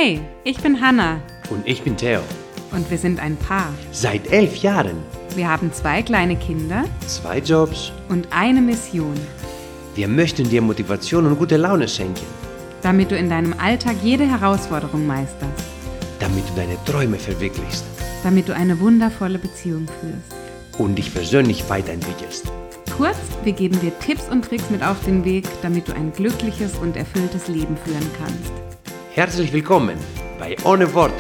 Hey, ich bin Hannah. Und ich bin Theo. Und wir sind ein Paar. Seit 11 Jahren. Wir haben 2 kleine Kinder 2 Jobs. und eine Mission. Wir möchten dir Motivation und gute Laune schenken. Damit du in deinem Alltag jede Herausforderung meisterst. Damit du deine Träume verwirklichst. Damit du eine wundervolle Beziehung führst. Und dich persönlich weiterentwickelst. Kurz, wir geben dir Tipps und Tricks mit auf den Weg, damit du ein glückliches und erfülltes Leben führen kannst. Herzlich willkommen bei Ohne Worte.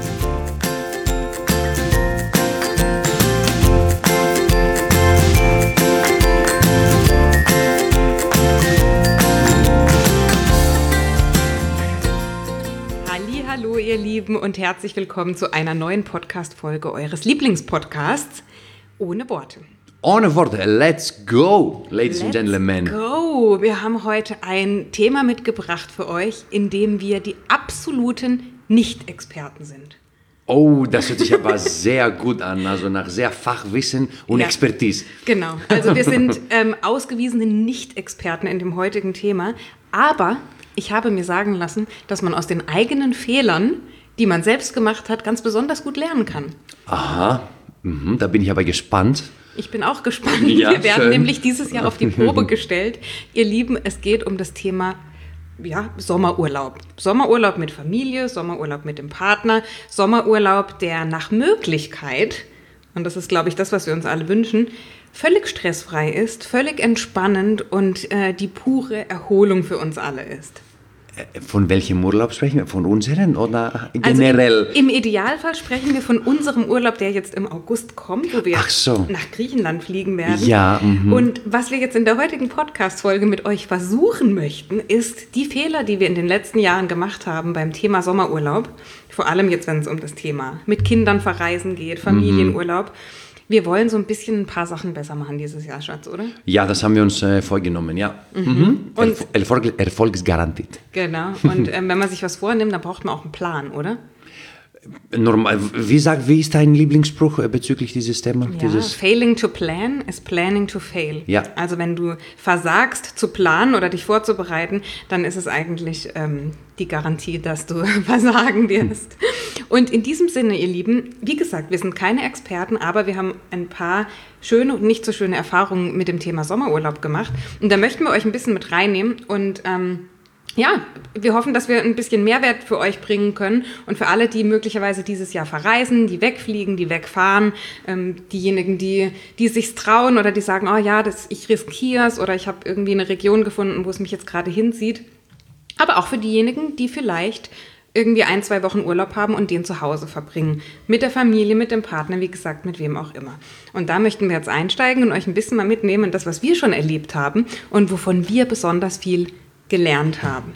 Hallo ihr Lieben und herzlich willkommen zu einer neuen Podcast-Folge eures Lieblingspodcasts Ohne Worte. Ohne Worte, let's go, ladies and gentlemen. Let's go! Wir haben heute ein Thema mitgebracht für euch, in dem wir die absoluten Nicht-Experten sind. Oh, das hört sich aber sehr gut an, also nach sehr Fachwissen und Expertise. Genau, also wir sind ausgewiesene Nicht-Experten in dem heutigen Thema, aber ich habe mir sagen lassen, dass man aus den eigenen Fehlern, die man selbst gemacht hat, ganz besonders gut lernen kann. Aha, da bin ich aber gespannt. Ich bin auch gespannt. Ja, wir werden schön. nämlich dieses Jahr auf die Probe gestellt. Ihr Lieben, es geht um das Thema Sommerurlaub. Sommerurlaub mit Familie, Sommerurlaub mit dem Partner, Sommerurlaub, der nach Möglichkeit, und das ist, glaube ich, das, was wir uns alle wünschen, völlig stressfrei ist, völlig entspannend und die pure Erholung für uns alle ist. Von welchem Urlaub sprechen wir? Von unseren oder generell? Also im Idealfall sprechen wir von unserem Urlaub, der jetzt im August kommt, wo wir nach Griechenland fliegen werden. Ja, Und was wir jetzt in der heutigen Podcast-Folge mit euch versuchen möchten, ist die Fehler, die wir in den letzten Jahren gemacht haben beim Thema Sommerurlaub, vor allem jetzt, wenn es um das Thema mit Kindern verreisen geht, Familienurlaub. Wir wollen so ein bisschen ein paar Sachen besser machen dieses Jahr, Schatz, oder? Ja, das haben wir uns vorgenommen, ja. Und Erfolgsgarantiert. Genau. Und wenn man sich was vornimmt, dann braucht man auch einen Plan, oder? Normal. Wie ist dein Lieblingsspruch bezüglich dieses Themas? Ja, failing to plan is planning to fail. Ja. Also wenn du versagst zu planen oder dich vorzubereiten, dann ist es eigentlich die Garantie, dass du versagen wirst. Und in diesem Sinne, ihr Lieben, wie gesagt, wir sind keine Experten, aber wir haben ein paar schöne und nicht so schöne Erfahrungen mit dem Thema Sommerurlaub gemacht. Und da möchten wir euch ein bisschen mit reinnehmen und wir hoffen, dass wir ein bisschen Mehrwert für euch bringen können und für alle, die möglicherweise dieses Jahr verreisen, die wegfliegen, die wegfahren, diejenigen, die sich's trauen oder die sagen, ich riskiere es oder ich habe irgendwie eine Region gefunden, wo es mich jetzt gerade hinzieht. Aber auch für diejenigen, die vielleicht irgendwie 1-2 Wochen Urlaub haben und den zu Hause verbringen. Mit der Familie, mit dem Partner, wie gesagt, mit wem auch immer. Und da möchten wir jetzt einsteigen und euch ein bisschen mal mitnehmen in das, was wir schon erlebt haben und wovon wir besonders viel gelernt haben.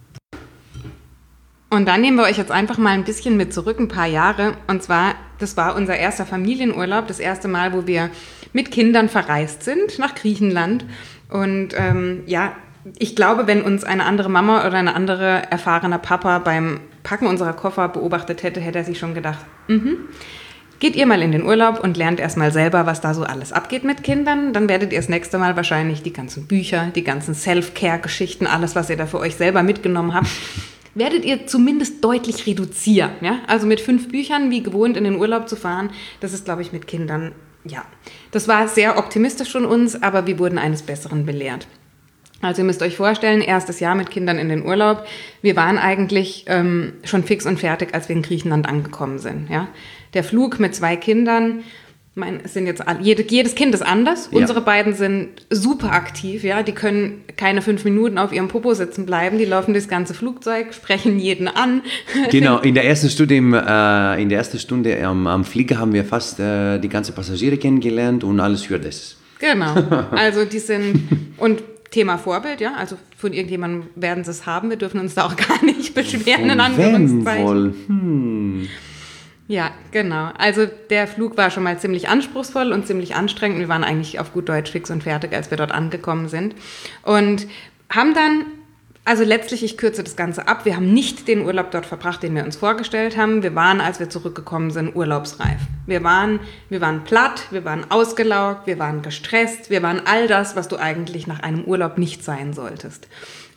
Und dann nehmen wir euch jetzt einfach mal ein bisschen mit zurück, ein paar Jahre. Und zwar, das war unser erster Familienurlaub, das erste Mal, wo wir mit Kindern verreist sind nach Griechenland. Und ich glaube, wenn uns eine andere Mama oder ein anderer erfahrener Papa beim Packen unserer Koffer beobachtet hätte, hätte er sich schon gedacht, geht ihr mal in den Urlaub und lernt erstmal selber, was da so alles abgeht mit Kindern. Dann werdet ihr das nächste Mal wahrscheinlich die ganzen Bücher, die ganzen Self-Care-Geschichten, alles, was ihr da für euch selber mitgenommen habt, werdet ihr zumindest deutlich reduzieren. Ja? Also mit 5 Büchern, wie gewohnt, in den Urlaub zu fahren, das ist, glaube ich, mit Kindern, das war sehr optimistisch von uns, aber wir wurden eines Besseren belehrt. Also ihr müsst euch vorstellen, erstes Jahr mit Kindern in den Urlaub. Wir waren eigentlich schon fix und fertig, als wir in Griechenland angekommen sind. Ja? Der Flug mit 2 Kindern, es sind jetzt jedes Kind ist anders. Ja. Unsere beiden sind super aktiv, ja. Die können keine 5 Minuten auf ihrem Popo sitzen bleiben. Die laufen durchs ganze Flugzeug, sprechen jeden an. Genau, in der ersten Stunde am Flieger haben wir fast die ganzen Passagiere kennengelernt und alles für das. Genau, also die sind und Thema Vorbild, ja, also von irgendjemandem werden sie es haben. Wir dürfen uns da auch gar nicht beschweren, in Anführungszeichen. Ja, genau. Also der Flug war schon mal ziemlich anspruchsvoll und ziemlich anstrengend. Wir waren eigentlich auf gut Deutsch fix und fertig, als wir dort angekommen sind. Und haben dann, also letztlich, ich kürze das Ganze ab, wir haben nicht den Urlaub dort verbracht, den wir uns vorgestellt haben. Wir waren, als wir zurückgekommen sind, urlaubsreif. Wir waren platt, wir waren ausgelaugt, wir waren gestresst, wir waren all das, was du eigentlich nach einem Urlaub nicht sein solltest.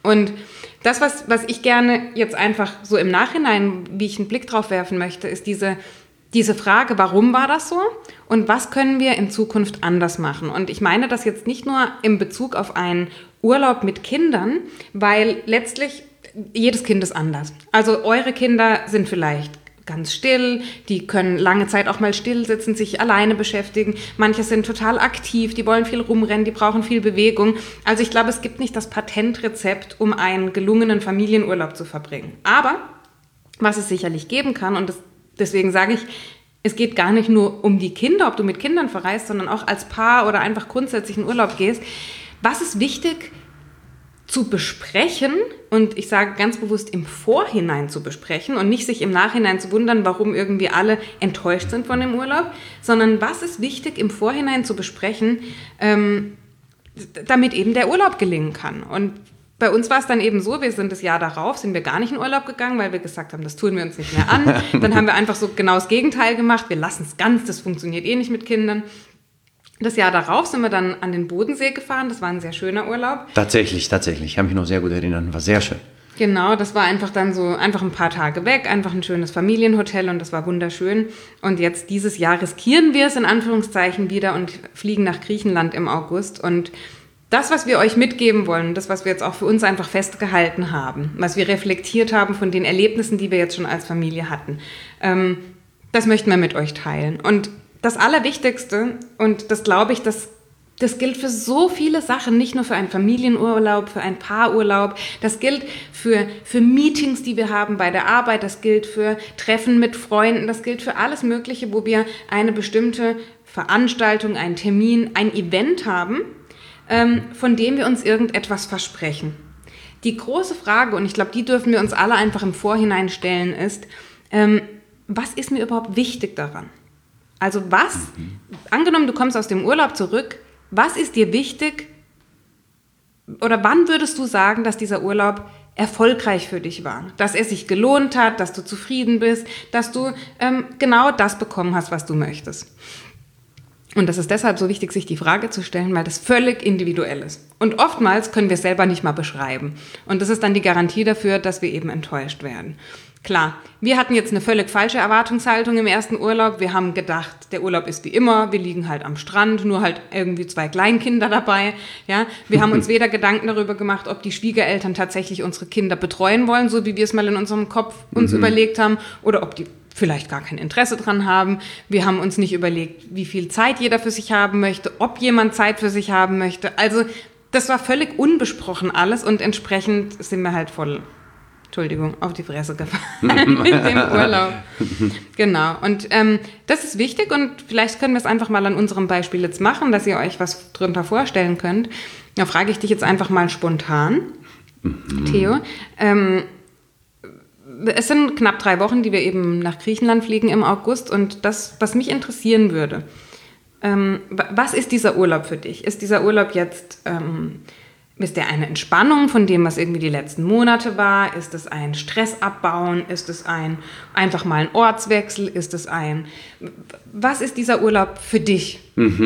Und das, was ich gerne jetzt einfach so im Nachhinein, wie ich einen Blick drauf werfen möchte, ist diese Frage, warum war das so und was können wir in Zukunft anders machen? Und ich meine das jetzt nicht nur in Bezug auf einen Urlaub mit Kindern, weil letztlich jedes Kind ist anders. Also eure Kinder sind vielleicht ganz still, die können lange Zeit auch mal still sitzen, sich alleine beschäftigen. Manche sind total aktiv, die wollen viel rumrennen, die brauchen viel Bewegung. Also ich glaube, es gibt nicht das Patentrezept, um einen gelungenen Familienurlaub zu verbringen. Aber was es sicherlich geben kann, und deswegen sage ich, es geht gar nicht nur um die Kinder, ob du mit Kindern verreist, sondern auch als Paar oder einfach grundsätzlich in Urlaub gehst. Was ist wichtig zu besprechen, und ich sage ganz bewusst im Vorhinein zu besprechen und nicht sich im Nachhinein zu wundern, warum irgendwie alle enttäuscht sind von dem Urlaub, sondern was ist wichtig im Vorhinein zu besprechen, damit eben der Urlaub gelingen kann. Und bei uns war es dann eben so, wir sind das Jahr darauf, sind wir gar nicht in Urlaub gegangen, weil wir gesagt haben, das tun wir uns nicht mehr an. Dann haben wir einfach so genau das Gegenteil gemacht, wir lassen es ganz, das funktioniert eh nicht mit Kindern. Das Jahr darauf sind wir dann an den Bodensee gefahren. Das war ein sehr schöner Urlaub. Tatsächlich. Ich kann mich noch sehr gut erinnern. War sehr schön. Genau, das war einfach dann so, einfach ein paar Tage weg, einfach ein schönes Familienhotel und das war wunderschön. Und jetzt dieses Jahr riskieren wir es in Anführungszeichen wieder und fliegen nach Griechenland im August. Und das, was wir euch mitgeben wollen, das, was wir jetzt auch für uns einfach festgehalten haben, was wir reflektiert haben von den Erlebnissen, die wir jetzt schon als Familie hatten, das möchten wir mit euch teilen. Und das Allerwichtigste, und das glaube ich, das gilt für so viele Sachen, nicht nur für einen Familienurlaub, für einen Paarurlaub, das gilt für Meetings, die wir haben bei der Arbeit, das gilt für Treffen mit Freunden, das gilt für alles Mögliche, wo wir eine bestimmte Veranstaltung, einen Termin, ein Event haben, von dem wir uns irgendetwas versprechen. Die große Frage, und ich glaube, die dürfen wir uns alle einfach im Vorhinein stellen, ist, was ist mir überhaupt wichtig daran? Also angenommen, du kommst aus dem Urlaub zurück, was ist dir wichtig oder wann würdest du sagen, dass dieser Urlaub erfolgreich für dich war? Dass er sich gelohnt hat, dass du zufrieden bist, dass du genau das bekommen hast, was du möchtest. Und das ist deshalb so wichtig, sich die Frage zu stellen, weil das völlig individuell ist. Und oftmals können wir es selber nicht mal beschreiben. Und das ist dann die Garantie dafür, dass wir eben enttäuscht werden. Klar, wir hatten jetzt eine völlig falsche Erwartungshaltung im ersten Urlaub. Wir haben gedacht, der Urlaub ist wie immer, wir liegen halt am Strand, nur halt irgendwie 2 Kleinkinder dabei. Ja? Wir haben uns weder Gedanken darüber gemacht, ob die Schwiegereltern tatsächlich unsere Kinder betreuen wollen, so wie wir es mal in unserem Kopf uns überlegt haben, oder ob die vielleicht gar kein Interesse dran haben. Wir haben uns nicht überlegt, wie viel Zeit jeder für sich haben möchte, ob jemand Zeit für sich haben möchte. Also das war völlig unbesprochen alles und entsprechend sind wir halt voll auf die Fresse gefallen mit dem Urlaub. Genau, und das ist wichtig und vielleicht können wir es einfach mal an unserem Beispiel jetzt machen, dass ihr euch was drunter vorstellen könnt. Da frage ich dich jetzt einfach mal spontan, Theo. Es sind knapp 3 Wochen, die wir eben nach Griechenland fliegen im August und das, was mich interessieren würde, was ist dieser Urlaub für dich? Ist dieser Urlaub jetzt... Ist der eine Entspannung von dem, was irgendwie die letzten Monate war? Ist es ein Stressabbauen? Ist es einfach mal ein Ortswechsel? Was ist dieser Urlaub für dich?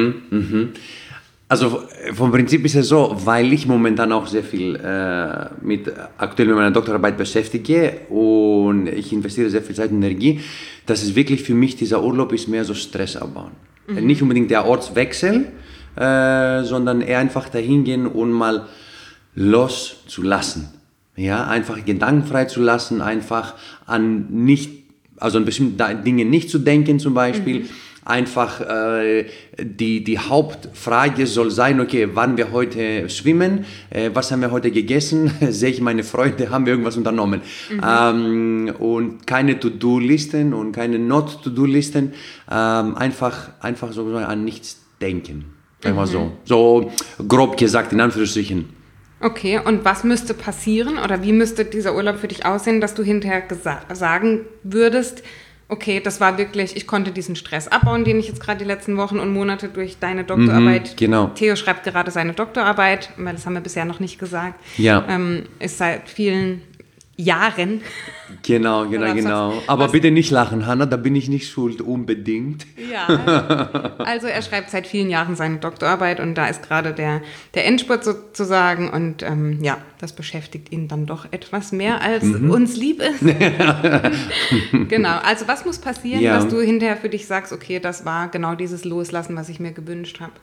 Also vom Prinzip ist es so, weil ich momentan auch sehr viel aktuell mit meiner Doktorarbeit beschäftige und ich investiere sehr viel Zeit und Energie, dass es wirklich für mich dieser Urlaub ist mehr so Stress abbauen. Nicht unbedingt der Ortswechsel, sondern eher einfach dahin gehen und mal loszulassen. Ja, einfach gedankenfrei zu lassen, einfach an bestimmte Dinge nicht zu denken zum Beispiel. Einfach die Hauptfrage soll sein, okay, wann wir heute schwimmen, was haben wir heute gegessen, sehe ich meine Freunde, haben wir irgendwas unternommen. Und keine To-Do-Listen und keine Not-To-Do-Listen, einfach so an nichts denken. Einfach so grob gesagt, in Anführungsstrichen. Okay, und was müsste passieren oder wie müsste dieser Urlaub für dich aussehen, dass du hinterher sagen würdest, okay, das war wirklich, ich konnte diesen Stress abbauen, den ich jetzt gerade die letzten Wochen und Monate durch deine Doktorarbeit, genau. Theo schreibt gerade seine Doktorarbeit, weil das haben wir bisher noch nicht gesagt, ja. Ist seit vielen Jahren. Genau. Aber bitte nicht lachen, Hanna, da bin ich nicht schuld, unbedingt. Ja, also er schreibt seit vielen Jahren seine Doktorarbeit und da ist gerade der Endspurt sozusagen und das beschäftigt ihn dann doch etwas mehr, als uns lieb ist. Genau, also was muss passieren, dass du hinterher für dich sagst, okay, das war genau dieses Loslassen, was ich mir gewünscht habe?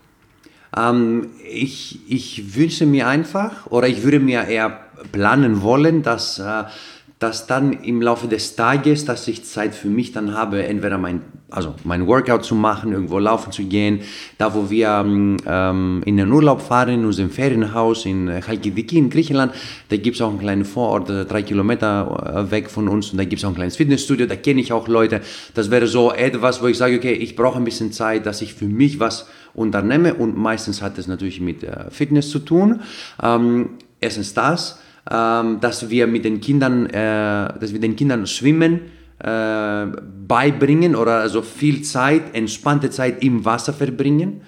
Ich wünsche mir einfach, oder ich würde mir eher planen wollen, dass dann im Laufe des Tages, dass ich Zeit für mich dann habe, entweder mein Workout zu machen, irgendwo laufen zu gehen, da wo wir in den Urlaub fahren, in unserem Ferienhaus in Chalkidiki in Griechenland, da gibt es auch einen kleinen Vorort, 3 Kilometer weg von uns und da gibt es auch ein kleines Fitnessstudio, da kenne ich auch Leute. Das wäre so etwas, wo ich sage, okay, ich brauche ein bisschen Zeit, dass ich für mich was unternehme und meistens hat es natürlich mit Fitness zu tun. Erstens das, dass wir den Kindern Schwimmen beibringen oder also viel Zeit, entspannte Zeit im Wasser verbringen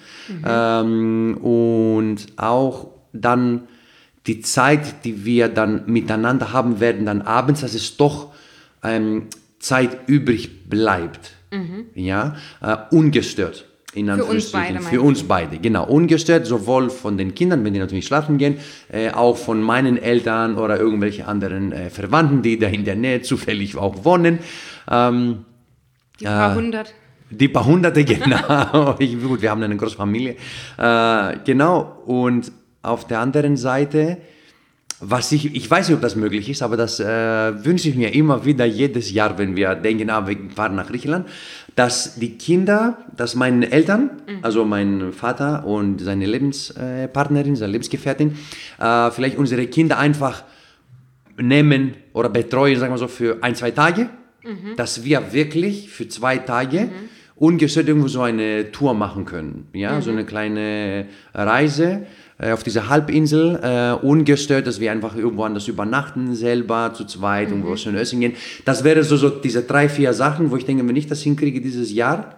und auch dann die Zeit, die wir dann miteinander haben werden, dann abends, dass es doch Zeit übrig bleibt, ungestört. Für uns beide, genau. Ungestört, sowohl von den Kindern, wenn die natürlich schlafen gehen, auch von meinen Eltern oder irgendwelche anderen Verwandten, die da in der Nähe zufällig auch wohnen. Die paar hundert. Die paar Hunderte, genau. Gut, wir haben eine große Familie. Genau, und auf der anderen Seite, ich weiß nicht, ob das möglich ist, aber das wünsche ich mir immer wieder jedes Jahr, wenn wir denken, wir fahren nach Griechenland, dass meine Eltern, also mein Vater und seine Lebenspartnerin, seine Lebensgefährtin, vielleicht unsere Kinder einfach nehmen oder betreuen, sagen wir so, für 1-2 Tage, dass wir wirklich für 2 Tage ungestört irgendwo so eine Tour machen können, so eine kleine Reise auf dieser Halbinsel, ungestört, dass wir einfach irgendwo anders übernachten, selber, zu zweit, irgendwo schön essen gehen. Das wäre so diese 3-4 Sachen, wo ich denke, wenn ich das hinkriege dieses Jahr,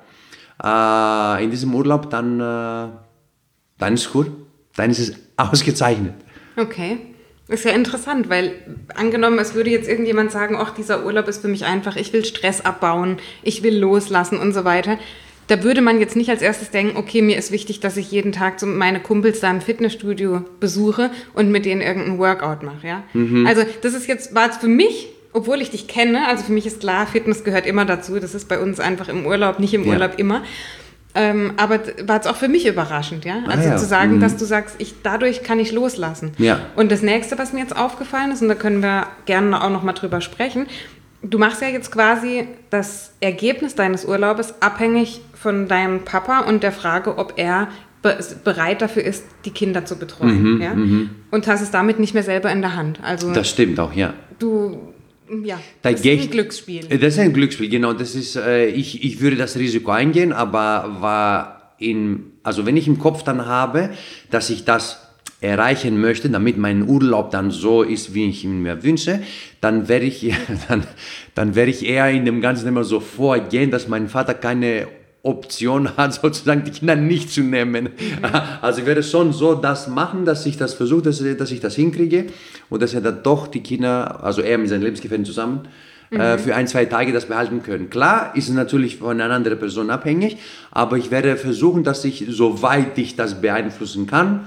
in diesem Urlaub, dann ist gut, dann ist es ausgezeichnet. Okay, ist ja interessant, weil angenommen, es würde jetzt irgendjemand sagen, ach, dieser Urlaub ist für mich einfach, ich will Stress abbauen, ich will loslassen und so weiter. Da würde man jetzt nicht als erstes denken, okay, mir ist wichtig, dass ich jeden Tag so meine Kumpels da im Fitnessstudio besuche und mit denen irgendeinen Workout mache, ja. Also das war jetzt für mich, obwohl ich dich kenne, also für mich ist klar, Fitness gehört immer dazu, das ist bei uns einfach im Urlaub, nicht im Urlaub immer. Aber war es auch für mich überraschend, ja. Also zu sagen, dass du sagst, dadurch kann ich loslassen. Ja. Und das Nächste, was mir jetzt aufgefallen ist, und da können wir gerne auch noch mal drüber sprechen, du machst ja jetzt quasi das Ergebnis deines Urlaubes abhängig von deinem Papa und der Frage, ob er bereit dafür ist, die Kinder zu betreuen. Und hast es damit nicht mehr selber in der Hand. Also das stimmt auch, ja. Das ist ein Glücksspiel. Das ist ein Glücksspiel, genau. Das ist, ich würde das Risiko eingehen, aber wenn ich im Kopf dann habe, dass ich das erreichen möchte, damit mein Urlaub dann so ist, wie ich ihn mir wünsche, dann werde ich eher in dem Ganzen immer so vorgehen, dass mein Vater keine Option hat, sozusagen die Kinder nicht zu nehmen. Also ich werde schon so das machen, dass ich das versuche, dass ich das hinkriege und dass er dann doch die Kinder, also er mit seinen Lebensgefährten zusammen, für 1-2 Tage das behalten können. Klar ist es natürlich von einer anderen Person abhängig, aber ich werde versuchen, dass ich, soweit ich das beeinflussen kann,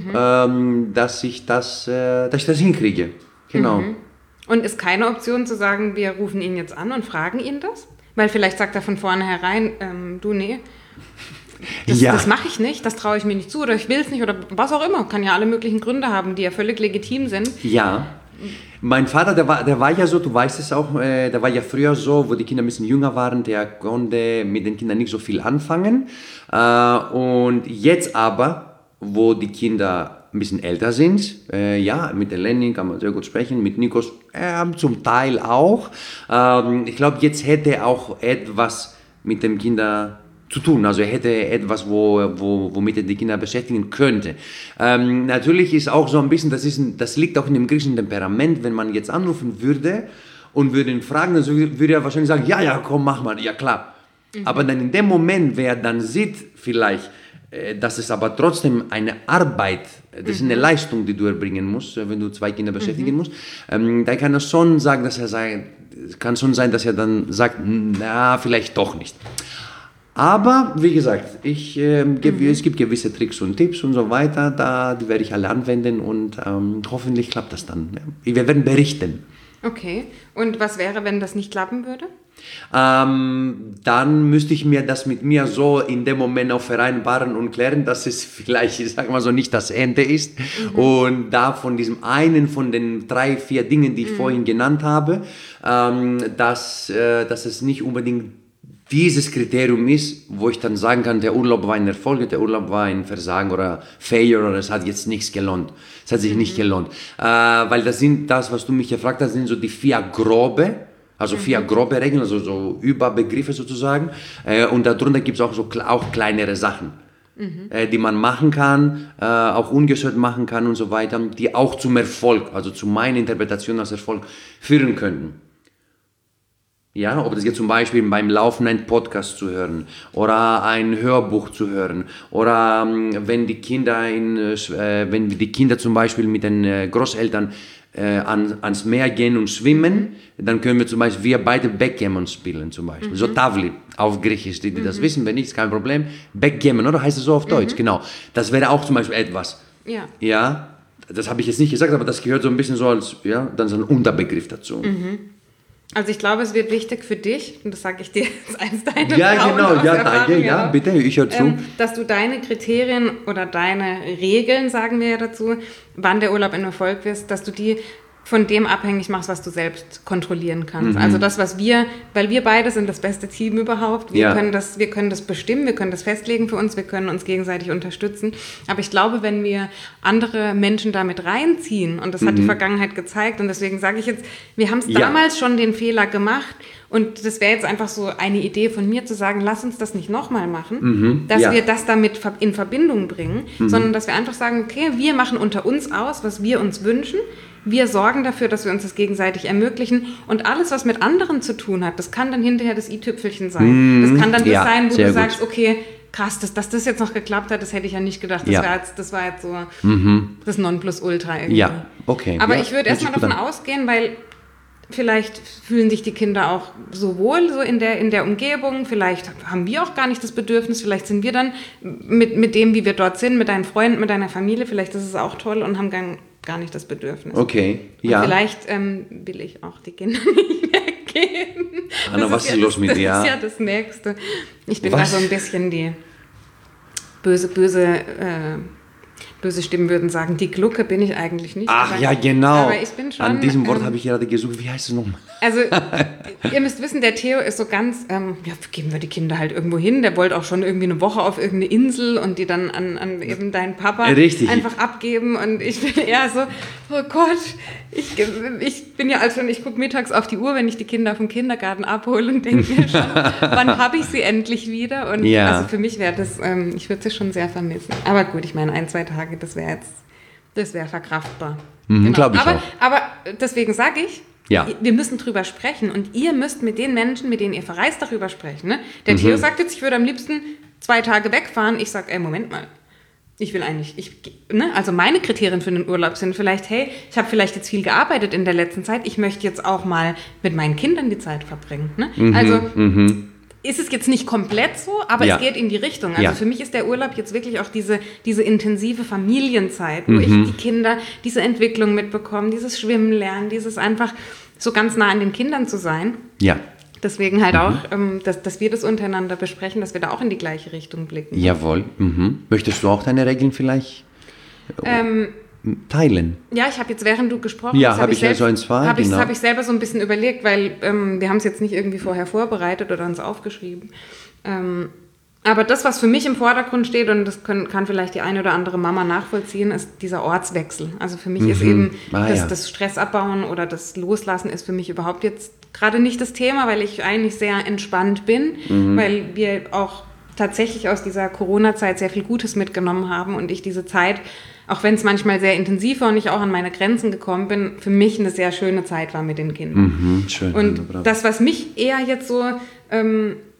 dass ich das hinkriege. Genau. Und ist keine Option zu sagen, wir rufen ihn jetzt an und fragen ihn das? Weil vielleicht sagt er von vornherein, du, nee, das mache ich nicht, das traue ich mir nicht zu oder ich will es nicht oder was auch immer. Kann ja alle möglichen Gründe haben, die ja völlig legitim sind. Ja, mein Vater, der war ja so, du weißt es auch, der war ja früher so, wo die Kinder ein bisschen jünger waren, der konnte mit den Kindern nicht so viel anfangen. Und jetzt aber, wo die Kinder ein bisschen älter sind, mit Eleni kann man sehr gut sprechen, mit Nikos zum Teil auch. Ich glaube, jetzt hätte er auch etwas mit dem Kinder zu tun. Also er hätte etwas, womit er die Kinder beschäftigen könnte. Natürlich ist auch so ein bisschen, das liegt auch in dem griechischen Temperament, wenn man jetzt anrufen würde und würde ihn fragen, dann würde er wahrscheinlich sagen, ja, komm, mach mal, ja klar. Aber dann in dem Moment, wer dann sieht vielleicht, dass es aber trotzdem eine Arbeit, das ist eine Leistung, die du erbringen musst, wenn du 2 Kinder beschäftigen musst, dann kann er schon sagen, kann schon sein, dass er dann sagt, na, vielleicht doch nicht. Aber wie gesagt, es gibt gewisse Tricks und Tipps und so weiter, die werde ich alle anwenden und hoffentlich klappt das dann. Ja. Wir werden berichten. Okay, und was wäre, wenn das nicht klappen würde? Dann müsste ich mir das mit mir so in dem Moment auch vereinbaren und klären, dass es vielleicht, ich sag mal so, nicht das Ende ist. Und da von diesem einen von den 3, 4 Dingen, die ich vorhin genannt habe, dass es nicht unbedingt dieses Kriterium ist, wo ich dann sagen kann, der Urlaub war ein Erfolg, der Urlaub war ein Versagen oder Failure oder es hat jetzt nichts gelohnt. Es hat sich nicht gelohnt. Weil das, was du mich gefragt hast, sind so die 4 grobe, also 4 grobe Regeln, also so Überbegriffe sozusagen. Und darunter gibt es auch kleinere Sachen, die man machen kann, auch ungestört machen kann und so weiter, die auch zum Erfolg, also zu meiner Interpretation als Erfolg führen könnten. Ja, ob das jetzt zum Beispiel beim Laufen einen Podcast zu hören oder ein Hörbuch zu hören oder wenn die Kinder zum Beispiel mit den Großeltern ans Meer gehen und schwimmen, dann können wir zum Beispiel, wir beide Backgammon spielen zum Beispiel, so Tavli auf Griechisch, die das wissen, wenn nicht, ist kein Problem, Backgammon, oder heißt es so auf Deutsch, genau, das wäre auch zum Beispiel etwas, ja, das habe ich jetzt nicht gesagt, aber das gehört so ein bisschen so als, ja, dann so ein Unterbegriff dazu. Also ich glaube, es wird wichtig für dich, und das sage ich dir jetzt als deine Ja, Frau genau, ja, danke, ja, bitte, ich höre zu. Dass du deine Kriterien oder deine Regeln, sagen wir ja dazu, wann der Urlaub ein Erfolg wird, dass du die von dem abhängig machst, was du selbst kontrollieren kannst. Also das, weil wir beide sind das beste Team überhaupt, wir können das bestimmen, wir können das festlegen für uns, wir können uns gegenseitig unterstützen. Aber ich glaube, wenn wir andere Menschen damit reinziehen, und das hat die Vergangenheit gezeigt, und deswegen sage ich jetzt, wir haben es damals schon den Fehler gemacht, und das wäre jetzt einfach so eine Idee von mir zu sagen, lass uns das nicht nochmal machen, dass wir das damit in Verbindung bringen, sondern dass wir einfach sagen, okay, wir machen unter uns aus, was wir uns wünschen. Wir sorgen dafür, dass wir uns das gegenseitig ermöglichen, und alles, was mit anderen zu tun hat, das kann dann hinterher das i-Tüpfelchen sein. Das kann dann das sein, wo du sagst, okay, krass, dass das jetzt noch geklappt hat, das hätte ich ja nicht gedacht. Das war jetzt so das Nonplusultra irgendwie. Ja, okay. Aber ich würde erstmal davon ausgehen, weil vielleicht fühlen sich die Kinder auch so wohl so in der Umgebung, vielleicht haben wir auch gar nicht das Bedürfnis, vielleicht sind wir dann mit dem, wie wir dort sind, mit deinen Freunden, mit deiner Familie, vielleicht ist es auch toll und haben gar nicht das Bedürfnis. Okay, ja. Und vielleicht will ich auch die Kinder nicht weggeben. Anna, was ist los mit dir? Das ist ja das Nächste. Ich bin da so ein bisschen die böse Stimmen würden sagen, die Glucke bin ich eigentlich nicht. Ach ja, genau. Aber ich bin schon, an diesem Wort habe ich gerade gesucht. Wie heißt es nochmal? Also, ihr müsst wissen, der Theo ist so ganz, geben wir die Kinder halt irgendwo hin. Der wollte auch schon irgendwie eine Woche auf irgendeine Insel und die dann an eben deinen Papa einfach abgeben. Und ich bin eher so, oh Gott, ich bin ja ich gucke mittags auf die Uhr, wenn ich die Kinder vom Kindergarten abhole und denke mir schon, wann habe ich sie endlich wieder? Und also für mich wäre das, ich würde sie schon sehr vermissen. Aber gut, ich meine, 1, 2 Tage, das wäre verkraftbar. Genau. Glaube ich auch. Aber deswegen sage ich, wir müssen drüber sprechen, und ihr müsst mit den Menschen, mit denen ihr verreist, darüber sprechen. Ne? Der Theo sagt jetzt, ich würde am liebsten 2 Tage wegfahren. Ich sage, Moment mal, ich will eigentlich, also meine Kriterien für den Urlaub sind vielleicht, hey, ich habe vielleicht jetzt viel gearbeitet in der letzten Zeit, ich möchte jetzt auch mal mit meinen Kindern die Zeit verbringen. Ne? Ist es jetzt nicht komplett so, aber es geht in die Richtung. Also für mich ist der Urlaub jetzt wirklich auch diese intensive Familienzeit, wo ich die Kinder, diese Entwicklung mitbekomme, dieses Schwimmen lernen, dieses einfach so ganz nah an den Kindern zu sein. Ja. Deswegen halt auch, dass wir das untereinander besprechen, dass wir da auch in die gleiche Richtung blicken. Jawohl. Möchtest du auch deine Regeln vielleicht teilen? Ja, ich habe jetzt, während du gesprochen hast, habe ich selber so ein bisschen überlegt, weil wir haben es jetzt nicht irgendwie vorher vorbereitet oder uns aufgeschrieben. Aber das, was für mich im Vordergrund steht, und das kann vielleicht die eine oder andere Mama nachvollziehen, ist dieser Ortswechsel. Also für mich ist eben das Stressabbauen oder das Loslassen ist für mich überhaupt jetzt gerade nicht das Thema, weil ich eigentlich sehr entspannt bin, weil wir auch tatsächlich aus dieser Corona-Zeit sehr viel Gutes mitgenommen haben und ich diese Zeit, auch wenn es manchmal sehr intensiv war und ich auch an meine Grenzen gekommen bin, für mich eine sehr schöne Zeit war mit den Kindern. Schön. Und das, was mich eher jetzt so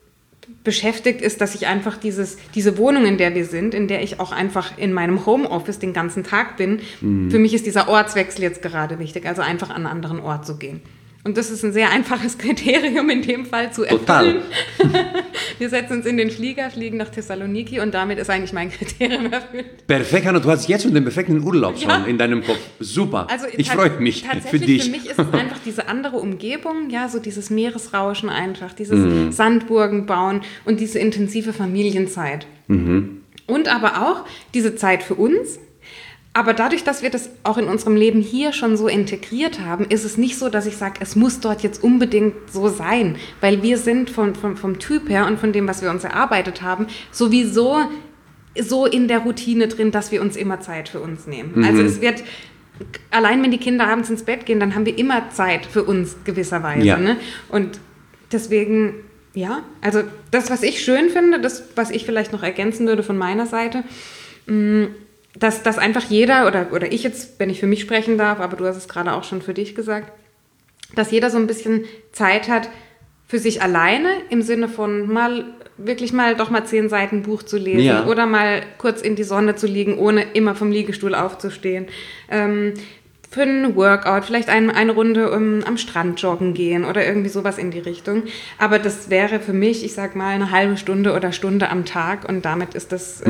beschäftigt, ist, dass ich einfach diese Wohnung, in der wir sind, in der ich auch einfach in meinem Homeoffice den ganzen Tag bin, für mich ist dieser Ortswechsel jetzt gerade wichtig, also einfach an einen anderen Ort zu gehen. Und das ist ein sehr einfaches Kriterium in dem Fall zu erfüllen. Total. Wir setzen uns in den Flieger, fliegen nach Thessaloniki und damit ist eigentlich mein Kriterium erfüllt. Perfekt, Hanna, du hast jetzt schon den perfekten Urlaub schon in deinem Kopf. Super, also ich freue mich für dich. Für mich ist es einfach diese andere Umgebung, ja, so dieses Meeresrauschen einfach, dieses Sandburgen bauen und diese intensive Familienzeit. Und aber auch diese Zeit für uns. Aber dadurch, dass wir das auch in unserem Leben hier schon so integriert haben, ist es nicht so, dass ich sage, es muss dort jetzt unbedingt so sein. Weil wir sind vom Typ her und von dem, was wir uns erarbeitet haben, sowieso so in der Routine drin, dass wir uns immer Zeit für uns nehmen. Also es wird, allein wenn die Kinder abends ins Bett gehen, dann haben wir immer Zeit für uns gewisserweise. Ja. Ne? Und deswegen, ja, also das, was ich schön finde, das, was ich vielleicht noch ergänzen würde von meiner Seite, dass einfach jeder, oder ich jetzt, wenn ich für mich sprechen darf, aber du hast es gerade auch schon für dich gesagt, dass jeder so ein bisschen Zeit hat für sich alleine, im Sinne von wirklich mal 10 Seiten Buch zu lesen oder mal kurz in die Sonne zu liegen, ohne immer vom Liegestuhl aufzustehen. Für einen Workout, vielleicht eine Runde am Strand joggen gehen oder irgendwie sowas in die Richtung. Aber das wäre für mich, ich sag mal, eine halbe Stunde oder Stunde am Tag und damit ist das...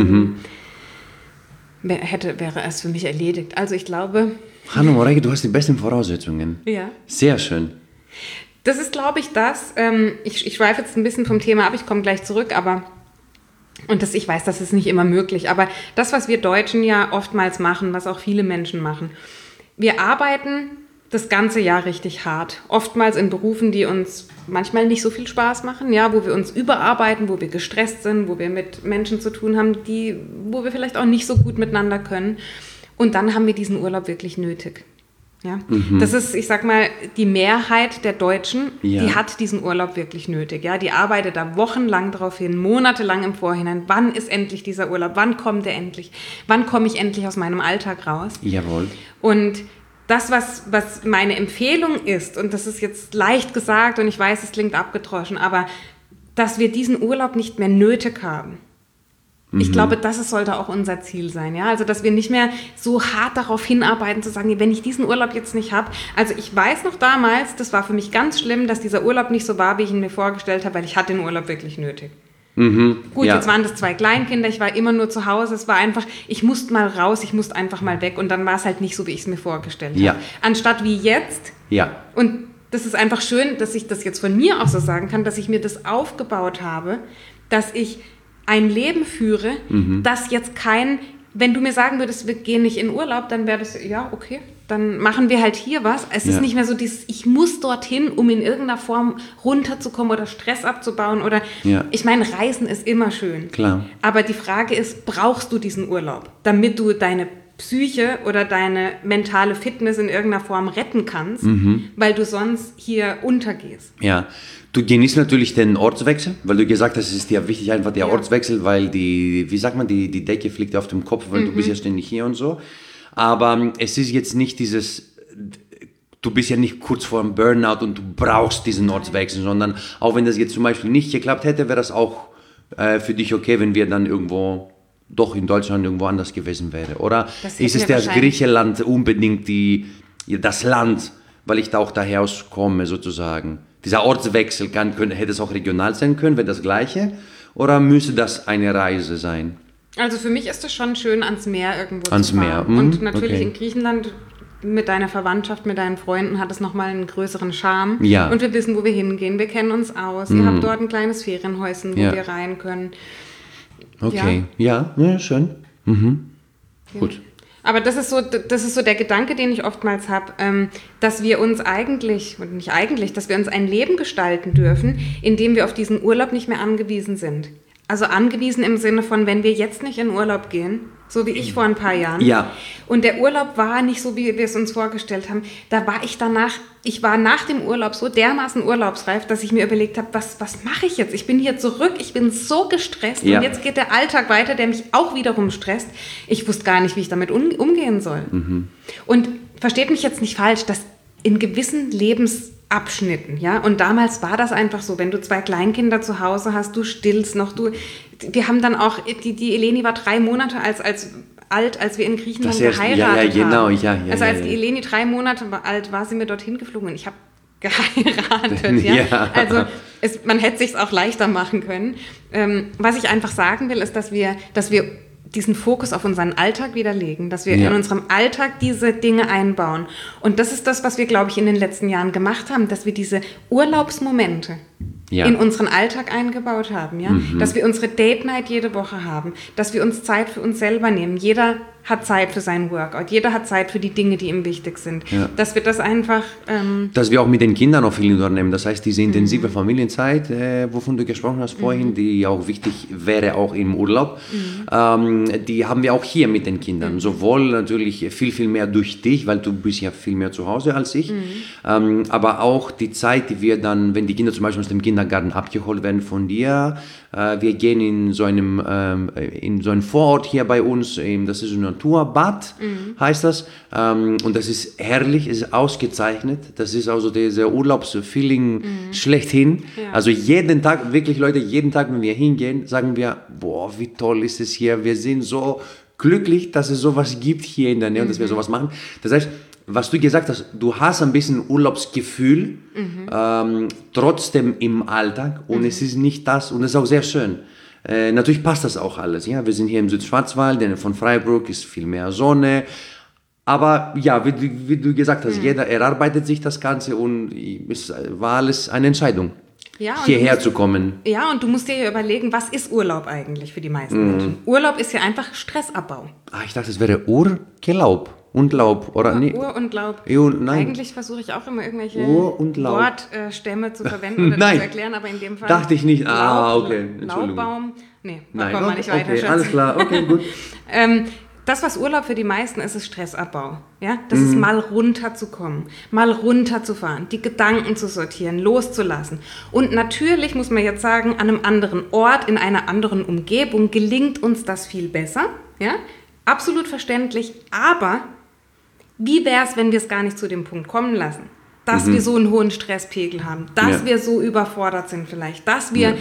wäre es für mich erledigt. Also ich glaube... Hanna Mareike, du hast die besten Voraussetzungen. Ja. Sehr schön. Das ist, glaube ich, ich schweife jetzt ein bisschen vom Thema ab, ich komme gleich zurück, aber... ich weiß, das ist nicht immer möglich, aber das, was wir Deutschen ja oftmals machen, was auch viele Menschen machen, wir arbeiten das ganze Jahr richtig hart. Oftmals in Berufen, die uns manchmal nicht so viel Spaß machen, ja, wo wir uns überarbeiten, wo wir gestresst sind, wo wir mit Menschen zu tun haben, wo wir vielleicht auch nicht so gut miteinander können. Und dann haben wir diesen Urlaub wirklich nötig. Ja? Das ist, ich sag mal, die Mehrheit der Deutschen, die hat diesen Urlaub wirklich nötig. Ja? Die arbeitet da wochenlang drauf hin, monatelang im Vorhinein. Wann ist endlich dieser Urlaub? Wann kommt der endlich? Wann komme ich endlich aus meinem Alltag raus? Jawohl. Und das, was meine Empfehlung ist, und das ist jetzt leicht gesagt und ich weiß, es klingt abgedroschen, aber dass wir diesen Urlaub nicht mehr nötig haben. Ich glaube, das sollte auch unser Ziel sein. Ja? Also, dass wir nicht mehr so hart darauf hinarbeiten, zu sagen, wenn ich diesen Urlaub jetzt nicht habe. Also, ich weiß noch damals, das war für mich ganz schlimm, dass dieser Urlaub nicht so war, wie ich ihn mir vorgestellt habe, weil ich hatte den Urlaub wirklich nötig. Gut, jetzt waren das 2 Kleinkinder, ich war immer nur zu Hause, es war einfach, ich musste mal raus, ich musste einfach mal weg und dann war es halt nicht so, wie ich es mir vorgestellt habe. Anstatt wie jetzt. Und das ist einfach schön, dass ich das jetzt von mir aus so sagen kann, dass ich mir das aufgebaut habe, dass ich ein Leben führe, das jetzt wenn du mir sagen würdest, wir gehen nicht in Urlaub, dann wäre das, ja, okay, dann machen wir halt hier was. Es ist nicht mehr so dieses, ich muss dorthin, um in irgendeiner Form runterzukommen oder Stress abzubauen oder, ich meine, Reisen ist immer schön. Klar. Aber die Frage ist, brauchst du diesen Urlaub, damit du deine Psyche oder deine mentale Fitness in irgendeiner Form retten kannst, weil du sonst hier untergehst. Ja, du genießt natürlich den Ortswechsel, weil du gesagt hast, es ist dir wichtig einfach der Ortswechsel, weil die Decke fliegt dir auf dem Kopf, weil du bist ja ständig hier und so. Aber es ist jetzt nicht du bist ja nicht kurz vor einem Burnout und du brauchst diesen Ortswechsel, sondern auch wenn das jetzt zum Beispiel nicht geklappt hätte, wäre das auch für dich okay, wenn wir dann irgendwo doch in Deutschland irgendwo anders gewesen wäre, oder? Ist es das Griechenland unbedingt das Land, weil ich da auch daher aus komme sozusagen? Dieser Ortswechsel hätte es auch regional sein können, wäre das Gleiche? Oder müsste das eine Reise sein? Also für mich ist es schon schön, ans Meer irgendwo zu fahren. Und natürlich in Griechenland mit deiner Verwandtschaft, mit deinen Freunden hat es nochmal einen größeren Charme. Ja. Und wir wissen, wo wir hingehen. Wir kennen uns aus. Ihr habt dort ein kleines Ferienhäuschen, wo wir rein können. Okay, ja schön. Gut. Aber das ist so der Gedanke, den ich oftmals habe, dass wir uns dass wir uns ein Leben gestalten dürfen, in dem wir auf diesen Urlaub nicht mehr angewiesen sind. Also angewiesen im Sinne von, wenn wir jetzt nicht in Urlaub gehen, so wie ich vor ein paar Jahren. Ja. Und der Urlaub war nicht so, wie wir es uns vorgestellt haben. Ich war nach dem Urlaub so dermaßen urlaubsreif, dass ich mir überlegt habe, was mache ich jetzt? Ich bin hier zurück, ich bin so gestresst und jetzt geht der Alltag weiter, der mich auch wiederum stresst. Ich wusste gar nicht, wie ich damit umgehen soll. Und versteht mich jetzt nicht falsch, dass in gewissen Abschnitten, ja. Und damals war das einfach so, wenn du 2 Kleinkinder zu Hause hast, du stillst noch, wir haben dann auch, die Eleni war 3 Monate alt, als wir in Griechenland geheiratet haben. Also als die Eleni 3 Monate alt war, sind wir dorthin geflogen und ich habe geheiratet. Ja? Also man hätte es sich auch leichter machen können. Was ich einfach sagen will, ist, dass wir diesen Fokus auf unseren Alltag wieder legen, dass wir in unserem Alltag diese Dinge einbauen. Und das ist das, was wir, glaube ich, in den letzten Jahren gemacht haben, dass wir diese Urlaubsmomente in unseren Alltag eingebaut haben, ja? Dass wir unsere Date Night jede Woche haben, dass wir uns Zeit für uns selber nehmen. Jeder hat Zeit für seinen Workout, jeder hat Zeit für die Dinge, die ihm wichtig sind. Ja. Dass wir das einfach... dass wir auch mit den Kindern auch viel unternehmen. Das heißt, diese intensive Familienzeit, wovon du gesprochen hast vorhin, die auch wichtig wäre, auch im Urlaub, die haben wir auch hier mit den Kindern. Sowohl natürlich viel, viel mehr durch dich, weil du bist ja viel mehr zu Hause als ich, aber auch die Zeit, die wir dann, wenn die Kinder zum Beispiel aus dem Kindergarten abgeholt werden von dir, wir gehen in so einen Vorort hier bei uns, das ist ein Naturbad, heißt das, und das ist herrlich, ist ausgezeichnet, das ist also dieser Urlaubsfeeling schlechthin, also jeden Tag, wirklich Leute, jeden Tag, wenn wir hingehen, sagen wir, boah, wie toll ist es hier, wir sind so glücklich, dass es sowas gibt hier in der Nähe und dass wir sowas machen. Das heißt, was du gesagt hast, du hast ein bisschen Urlaubsgefühl, trotzdem im Alltag und es ist nicht das und es ist auch sehr schön. Natürlich passt das auch alles. Ja? Wir sind hier im Südschwarzwald, denn von Freiburg ist viel mehr Sonne. Aber ja, wie du gesagt hast, jeder erarbeitet sich das Ganze und es war alles eine Entscheidung, hierher zu kommen. Ja, und du musst dir ja überlegen, was ist Urlaub eigentlich für die meisten Menschen? Urlaub ist ja einfach Stressabbau. Ich dachte, es wäre Urlaub. Und Laub, oder? Nee. Ur und Laub. Nein. Eigentlich versuche ich auch immer irgendwelche Wortstämme zu verwenden oder zu erklären, aber in dem Fall... Dachte ich nicht. Okay. Laubbaum. Nee, nein, kommen wir nicht weiter. Okay, alles klar. Okay, gut. Das, was Urlaub für die meisten ist Stressabbau. Ja? Das ist mal runterzukommen, mal runterzufahren, die Gedanken zu sortieren, loszulassen. Und natürlich muss man jetzt sagen, an einem anderen Ort, in einer anderen Umgebung gelingt uns das viel besser. Ja? Absolut verständlich, aber... Wie wäre es, wenn wir es gar nicht zu dem Punkt kommen lassen, dass wir so einen hohen Stresspegel haben, dass wir so überfordert sind vielleicht, dass wir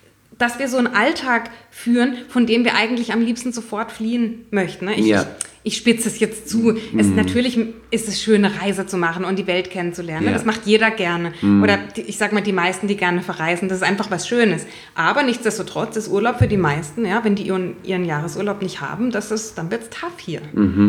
so einen Alltag führen, von dem wir eigentlich am liebsten sofort fliehen möchten. Ne? Ich spitze es jetzt zu. Natürlich ist es schön, eine Reise zu machen und die Welt kennenzulernen. Das macht jeder gerne. Oder ich sag mal, die meisten, die gerne verreisen, das ist einfach was Schönes. Aber nichtsdestotrotz ist Urlaub für die meisten, wenn die ihren Jahresurlaub nicht haben, dann wird es tough hier.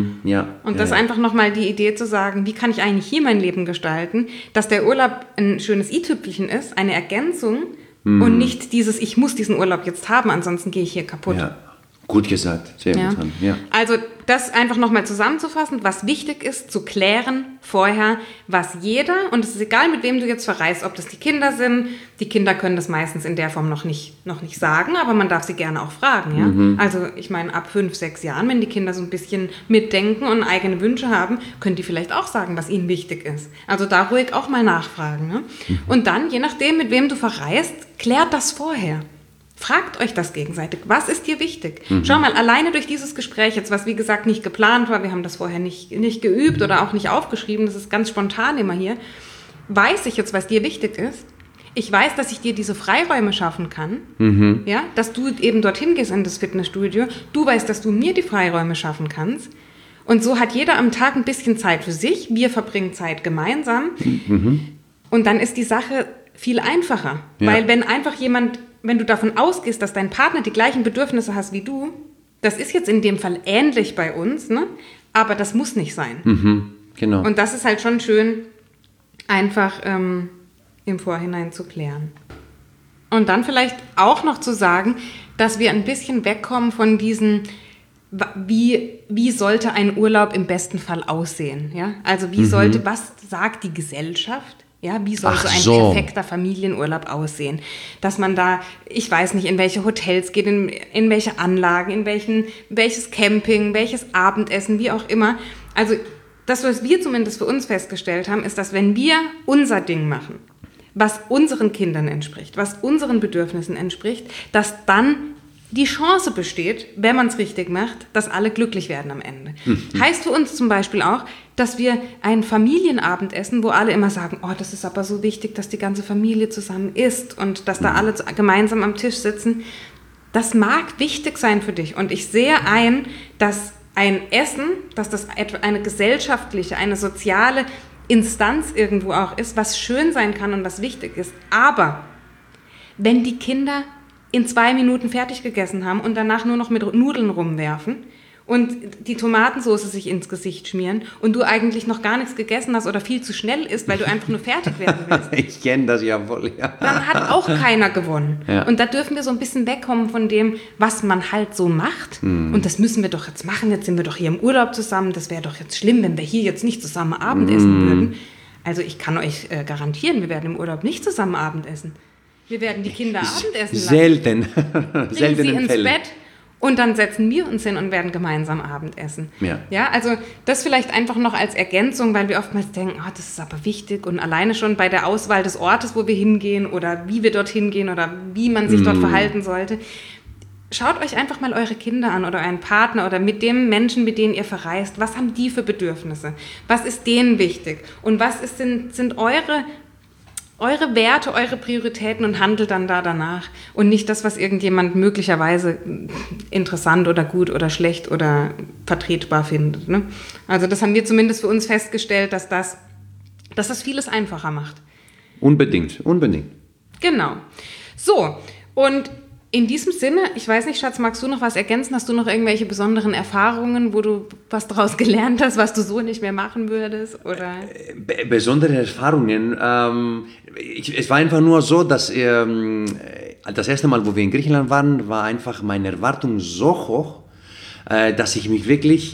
Und das ist einfach nochmal die Idee zu sagen, wie kann ich eigentlich hier mein Leben gestalten, dass der Urlaub ein schönes i-Tüpfelchen ist, eine Ergänzung und nicht dieses, ich muss diesen Urlaub jetzt haben, ansonsten gehe ich hier kaputt. Ja. Gut gesagt, sehr gut. Ja. Also das einfach nochmal zusammenzufassen, was wichtig ist, zu klären vorher, was jeder, und es ist egal, mit wem du jetzt verreist, ob das die Kinder sind, die Kinder können das meistens in der Form noch nicht sagen, aber man darf sie gerne auch fragen. Ja? Also ich meine, ab 5, 6 Jahren, wenn die Kinder so ein bisschen mitdenken und eigene Wünsche haben, können die vielleicht auch sagen, was ihnen wichtig ist. Also da ruhig auch mal nachfragen. Ne? Und dann, je nachdem, mit wem du verreist, klärt das vorher. Fragt euch das gegenseitig. Was ist dir wichtig? Schau mal, alleine durch dieses Gespräch jetzt, was wie gesagt nicht geplant war, wir haben das vorher nicht geübt oder auch nicht aufgeschrieben, das ist ganz spontan immer hier, weiß ich jetzt, was dir wichtig ist. Ich weiß, dass ich dir diese Freiräume schaffen kann, dass du eben dorthin gehst in das Fitnessstudio. Du weißt, dass du mir die Freiräume schaffen kannst. Und so hat jeder am Tag ein bisschen Zeit für sich. Wir verbringen Zeit gemeinsam. Und dann ist die Sache viel einfacher. Ja. Weil wenn du davon ausgehst, dass dein Partner die gleichen Bedürfnisse hast wie du, das ist jetzt in dem Fall ähnlich bei uns, ne? Aber das muss nicht sein. Genau. Und das ist halt schon schön, einfach im Vorhinein zu klären. Und dann vielleicht auch noch zu sagen, dass wir ein bisschen wegkommen von diesen, wie sollte ein Urlaub im besten Fall aussehen? Ja? Also was sagt die Gesellschaft? Ja, wie soll so ein perfekter Familienurlaub aussehen? Dass man da, ich weiß nicht, in welche Hotels geht, in welche Anlagen, welches Camping, welches Abendessen, wie auch immer. Also das, was wir zumindest für uns festgestellt haben, ist, dass wenn wir unser Ding machen, was unseren Kindern entspricht, was unseren Bedürfnissen entspricht, dass dann die Chance besteht, wenn man es richtig macht, dass alle glücklich werden am Ende. Heißt für uns zum Beispiel auch, dass wir ein Familienabend essen, wo alle immer sagen, oh, das ist aber so wichtig, dass die ganze Familie zusammen isst und dass da alle gemeinsam am Tisch sitzen. Das mag wichtig sein für dich und ich sehe ein, dass ein Essen, dass das eine gesellschaftliche, eine soziale Instanz irgendwo auch ist, was schön sein kann und was wichtig ist. Aber wenn die Kinder in 2 Minuten fertig gegessen haben und danach nur noch mit Nudeln rumwerfen und die Tomatensauce sich ins Gesicht schmieren und du eigentlich noch gar nichts gegessen hast oder viel zu schnell isst, weil du einfach nur fertig werden willst. Ich kenne das ja wohl, ja. Dann hat auch keiner gewonnen. Ja. Und da dürfen wir so ein bisschen wegkommen von dem, was man halt so macht. Und das müssen wir doch jetzt machen. Jetzt sind wir doch hier im Urlaub zusammen. Das wäre doch jetzt schlimm, wenn wir hier jetzt nicht zusammen Abendessen würden. Also ich kann euch garantieren, wir werden im Urlaub nicht zusammen Abendessen. Wir werden die Kinder Abendessen lassen. Selten. Bringen sie ins Bett und dann setzen wir uns hin und werden gemeinsam Abendessen. Ja, also das vielleicht einfach noch als Ergänzung, weil wir oftmals denken, oh, das ist aber wichtig und alleine schon bei der Auswahl des Ortes, wo wir hingehen oder wie wir dorthin gehen oder wie man sich dort verhalten sollte. Schaut euch einfach mal eure Kinder an oder euren Partner oder mit dem Menschen, mit denen ihr verreist. Was haben die für Bedürfnisse? Was ist denen wichtig? Und was sind eure Werte, eure Prioritäten und handelt dann danach und nicht das, was irgendjemand möglicherweise interessant oder gut oder schlecht oder vertretbar findet. Ne? Also das haben wir zumindest für uns festgestellt, dass das vieles einfacher macht. Unbedingt. Genau. So, und in diesem Sinne, ich weiß nicht, Schatz, magst du noch was ergänzen? Hast du noch irgendwelche besonderen Erfahrungen, wo du was daraus gelernt hast, was du so nicht mehr machen würdest? Oder? Besondere Erfahrungen. Es war einfach nur so, dass das erste Mal, wo wir in Griechenland waren, war einfach meine Erwartung so hoch, dass ich mich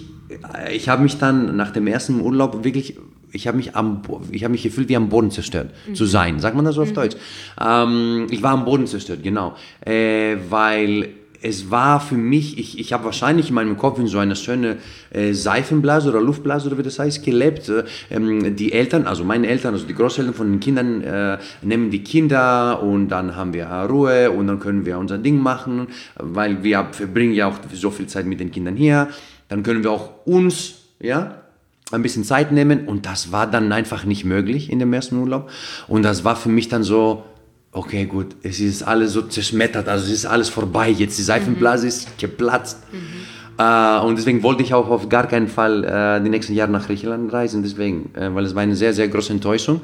dann nach dem ersten Urlaub wirklich, ich habe mich gefühlt wie am Boden zerstört zu sein. Sagt man das so auf Deutsch? Ich war am Boden zerstört, genau. Weil es war für mich, ich habe wahrscheinlich in meinem Kopf in so einer schönen Seifenblase oder Luftblase oder wie das heißt, gelebt. Die Eltern, also meine Eltern, also die Großeltern von den Kindern, nehmen die Kinder und dann haben wir Ruhe und dann können wir unser Ding machen, weil wir verbringen ja auch so viel Zeit mit den Kindern hier. Dann können wir auch uns, ein bisschen Zeit nehmen und das war dann einfach nicht möglich in dem ersten Urlaub und das war für mich dann so, okay gut, es ist alles so zerschmettert, also es ist alles vorbei, jetzt die Seifenblase ist geplatzt und deswegen wollte ich auch auf gar keinen Fall die nächsten Jahre nach Griechenland reisen, deswegen, weil es war eine sehr, sehr große Enttäuschung,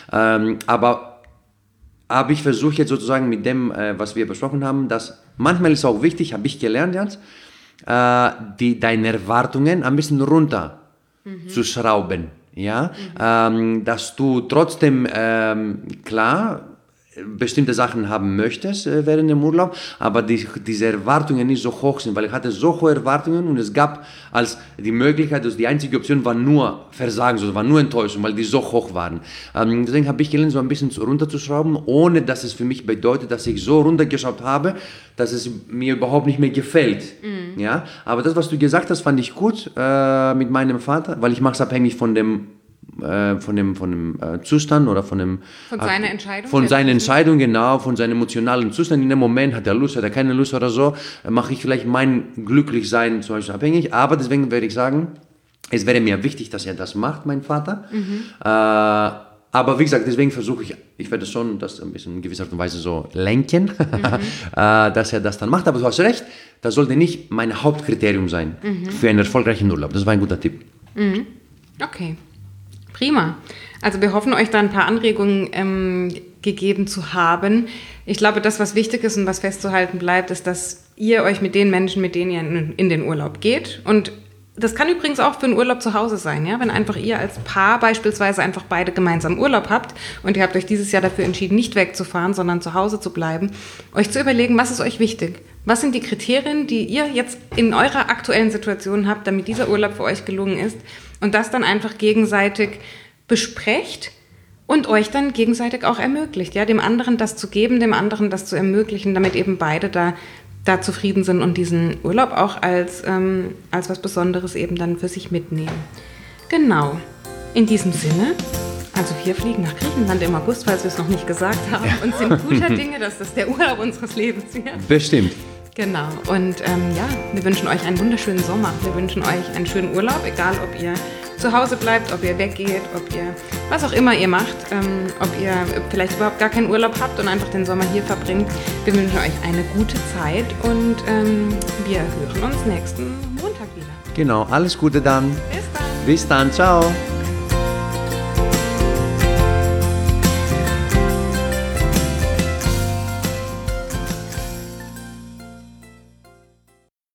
aber ich versuche jetzt sozusagen mit dem, was wir besprochen haben, dass manchmal ist auch wichtig, habe ich gelernt jetzt, deine Erwartungen ein bisschen runter zu schrauben, dass du trotzdem, klar, bestimmte Sachen haben möchtest während dem Urlaub, aber diese Erwartungen nicht so hoch sind, weil ich hatte so hohe Erwartungen und es gab als die Möglichkeit, also die einzige Option war nur Versagen, also war nur Enttäuschung, weil die so hoch waren. Deswegen habe ich gelernt, so ein bisschen runterzuschrauben, ohne dass es für mich bedeutet, dass ich so runtergeschraubt habe, dass es mir überhaupt nicht mehr gefällt. Ja? Aber das, was du gesagt hast, fand ich gut mit meinem Vater, weil ich mache es abhängig von dem Zustand oder von seiner Entscheidung? Von seiner Entscheidung, genau, von seinem emotionalen Zustand. In dem Moment hat er Lust, hat er keine Lust oder so, mache ich vielleicht mein Glücklichsein zum Beispiel abhängig. Aber deswegen würde ich sagen, es wäre mir wichtig, dass er das macht, mein Vater. Aber wie gesagt, deswegen versuche ich werde schon das ein bisschen in gewisser Art und Weise so lenken, dass er das dann macht. Aber du hast recht, das sollte nicht mein Hauptkriterium sein für einen erfolgreichen Urlaub. Das war ein guter Tipp. Okay. Prima. Also wir hoffen, euch da ein paar Anregungen gegeben zu haben. Ich glaube, das, was wichtig ist und was festzuhalten bleibt, ist, dass ihr euch mit den Menschen, mit denen ihr in den Urlaub geht, und das kann übrigens auch für einen Urlaub zu Hause sein, ja? Wenn einfach ihr als Paar beispielsweise einfach beide gemeinsam Urlaub habt und ihr habt euch dieses Jahr dafür entschieden, nicht wegzufahren, sondern zu Hause zu bleiben, euch zu überlegen, was ist euch wichtig? Was sind die Kriterien, die ihr jetzt in eurer aktuellen Situation habt, damit dieser Urlaub für euch gelungen ist, und das dann einfach gegenseitig besprecht und euch dann gegenseitig auch ermöglicht, ja? Dem anderen das zu geben, dem anderen das zu ermöglichen, damit eben beide da zufrieden sind und diesen Urlaub auch als was Besonderes eben dann für sich mitnehmen. Genau. In diesem Sinne, also wir fliegen nach Griechenland im August, falls wir es noch nicht gesagt haben, und sind guter Dinge, dass das der Urlaub unseres Lebens wird. Bestimmt. Genau. Und ja, wir wünschen euch einen wunderschönen Sommer. Wir wünschen euch einen schönen Urlaub, egal ob ihr zu Hause bleibt, ob ihr weggeht, ob ihr was auch immer ihr macht, ob ihr vielleicht überhaupt gar keinen Urlaub habt und einfach den Sommer hier verbringt. Wir wünschen euch eine gute Zeit und wir hören uns nächsten Montag wieder. Genau, alles Gute dann. Bis dann. Bis dann, ciao.